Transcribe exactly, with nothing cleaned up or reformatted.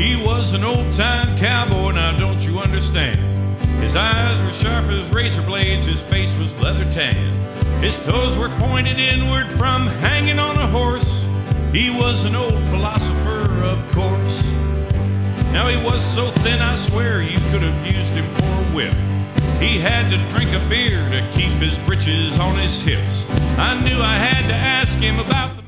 He was an old-time cowboy, now don't you understand? His eyes were sharp as razor blades, his face was leather tan. His toes were pointed inward from hanging on a horse. He was an old philosopher, of course. Now he was so thin, I swear you could have used him for a whip. He had to drink a beer to keep his britches on his hips. I knew I had to ask him about the